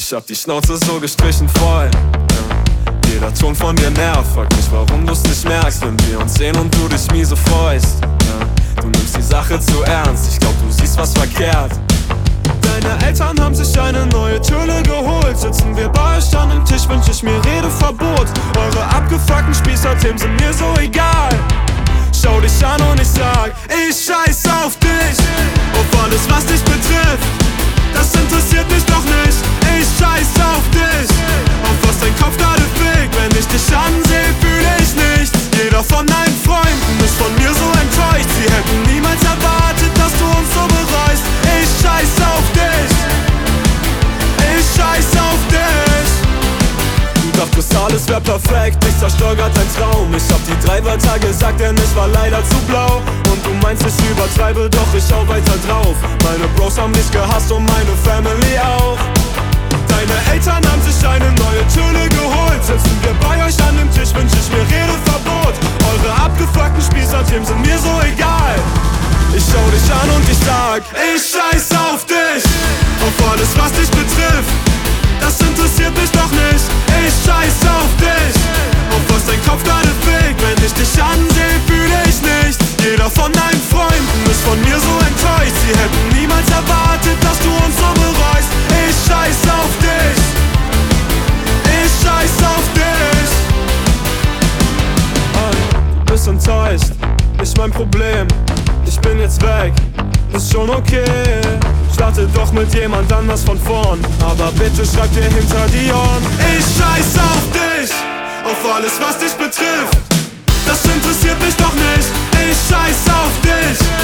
Ich hab die Schnauze so gestrichen voll, ja. Jeder Ton von dir nervt, frag mich, warum du's nicht merkst, wenn wir uns sehen und du dich miese freust, ja. Du nimmst die Sache zu ernst, ich glaub, du siehst was verkehrt. Deine Eltern haben sich eine neue Türle geholt. Sitzen wir bei euch an dem Tisch, wünsch ich mir Redeverbot. Eure abgefuckten Spießer-Themen sind mir so egal. Schau dich an und ich sag, ich scheiß auf dich. Auf alles, was dich betrifft, das interessiert mich doch nicht. Ich scheiß auf dich. Auf was dein Kopf gerade fickt, wenn ich dich ansehe, fühle ich nichts. Jeder von deinen Freunden ist von mir so enttäuscht. Sie hätten niemals erwartet, dass du uns so bereust. Ich scheiß auf dich. Ich scheiß auf dich. Du dachtest, alles wär perfekt, ich zerstör grad dein Traum. Ich hab die 3 Wörter gesagt, denn ich war leider zu blau. Und du meinst, ich übertreibe, doch ich hau weiter drauf. Meine Bros haben mich gehasst und meine Family auch. Deine Eltern haben sich eine neue Türle geholt. Sitzen wir bei euch an dem Tisch, wünsch ich mir Redeverbot. Eure abgefuckten Spießer-Themen sind mir so egal. Ich schau dich an und ich sag, ich scheiß auf dich. Auf alles, was dich betrifft, das interessiert mich doch nicht. Ich scheiß auf dich. Auf was dein Kopf gerade fickt, wenn ich dich ansehe, fühle ich nichts. Jeder von deinen Freunden ist von mir so enttäuscht. Sie hätten niemals erwartet, dass du uns so bereust. Ich scheiß auf dich. Ich scheiß auf dich. Du bist enttäuscht, nicht mein Problem. Ich bin jetzt weg, ist schon okay. Starte doch mit jemand anders von vorn, aber bitte schreib dir hinter die Ohren. Ich scheiß auf dich, auf alles, was dich betrifft, das interessiert mich doch nicht. Ich scheiß auf dich.